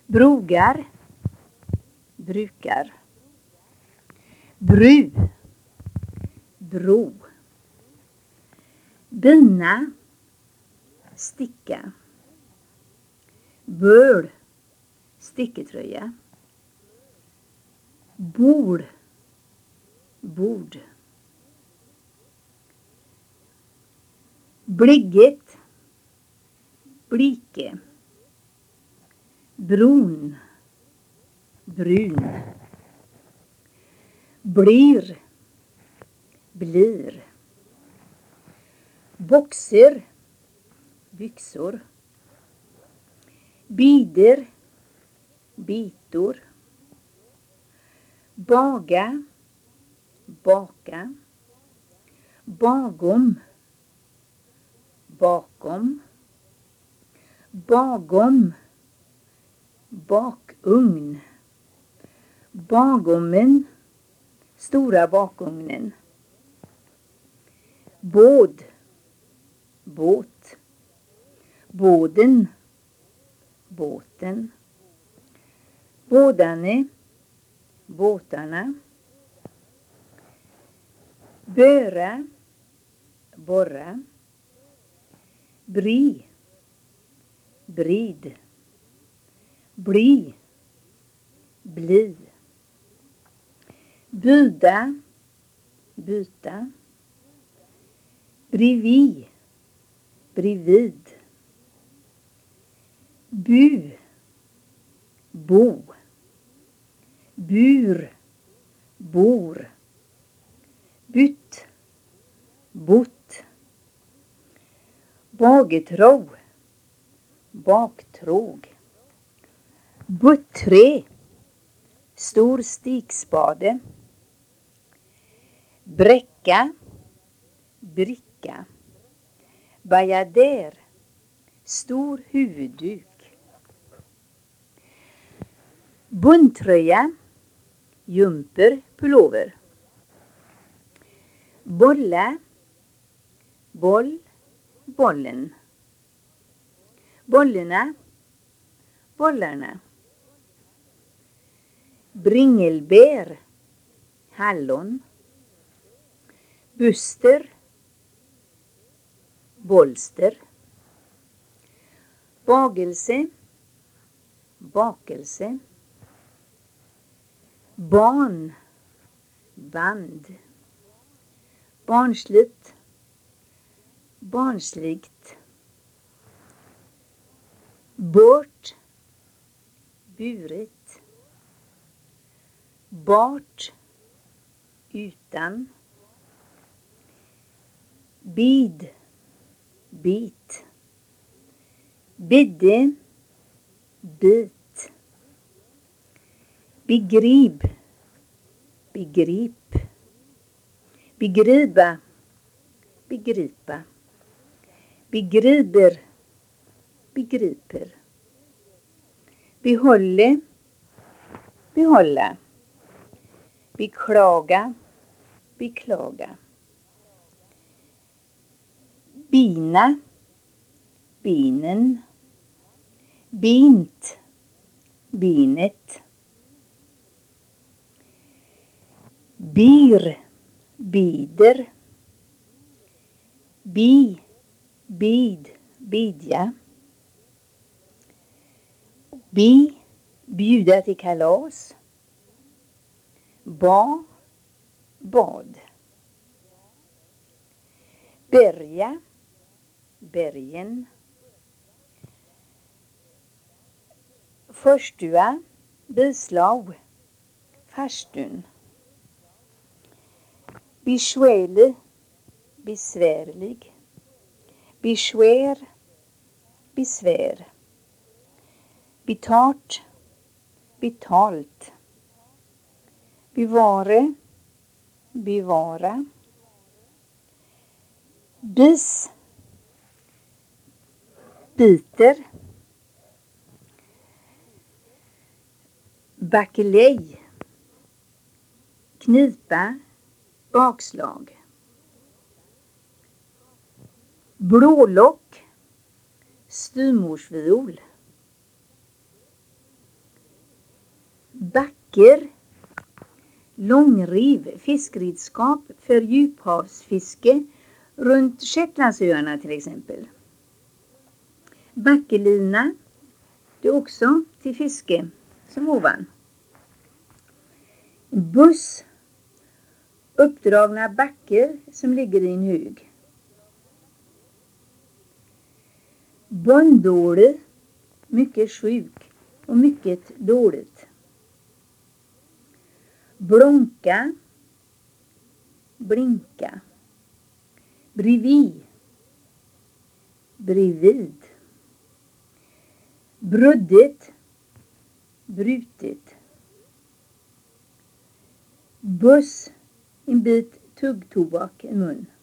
Brogar, brukar. Bru, bro. Bina, sticka. Böl, sticketröja. Bord, bord. Bligget, blike. Bron, brun. Blir, blir. Boxer, byxor. Bider, bitor. Baga, baka. Bagom, bakom. Bagom, bakugn. Bagommen, stora bakugnen. Båd, båt. Båden, båten. Bådane, båtarna. Böra, borra. Bri, brid. Bli, bli. Byda, byta. Bredvid, bredvid. Bu, bo. Bur, bor. Bytt, bott. Bagetro, baktrog. Buttre, stor stikspade. Bräcka, bricka. Bajader, stor huvudduk. Bundtröja, jumper, pullover. Bolla, boll, bollen. Bollarna, bollarna. Bringelbär, hallon. Buster, bolster. Bagelse, bakelse. Barn, band. Barnsligt, barnsligt. Bört, buret. Bart, utan. Bid, bit. Bidde, bit. Begrip, begrip. Begripa, begripa. Begriper, begriper. Behålle, behålla. Beklaga, beklaga. Bina, binen. Bint, binet. Bir, bider. Bi, bid, bidja. Bi, bjuda till kalas. Ba, bad. Berga, bergen. Förstua, bislag, farstun. Besvärlig, besvärlig. Besvär, besvär. Betart, betalt. Bevare, bevara. Bis, biter. Bakelej, knipa, bakslag. Blålock, styvmorsviol. Läcker. Långriv, fiskredskap för djuphavsfiske runt Shetlandsöarna till exempel. Backelina, det är också till fiske som ovan. Buss, uppdragna backar som ligger i en hög. Bondåle, mycket sjuk och mycket dåligt. Blonka, blinka. Bredvid, bredvid. Bruddet, brutet. Buss, en bit tuggtobak i mun.